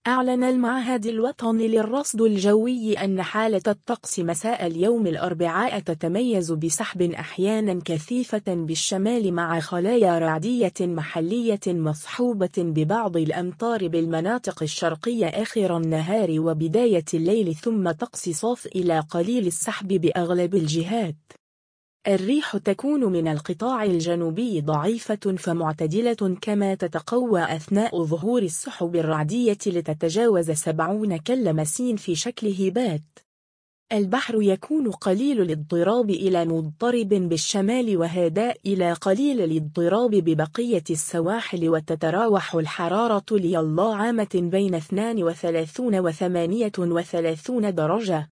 أعلن المعهد الوطني للرصد الجوي أن حالة الطقس مساء اليوم الأربعاء تتميز بسحب أحيانا كثيفة بالشمال مع خلايا رعدية محلية مصحوبة ببعض الأمطار بالمناطق الشرقية آخر النهار وبداية الليل، ثم طقس صاف إلى قليل السحب بأغلب الجهات. الريح تكون من القطاع الجنوبي ضعيفة فمعتدلة، كما تتقوى أثناء ظهور السحب الرعدية لتتجاوز 70 كلمسين في شكل هبات. البحر يكون قليل الاضطراب إلى مضطرب بالشمال وهاداء إلى قليل الاضطراب ببقية السواحل، وتتراوح الحرارة ليلا عامة بين 32 و 38 درجة.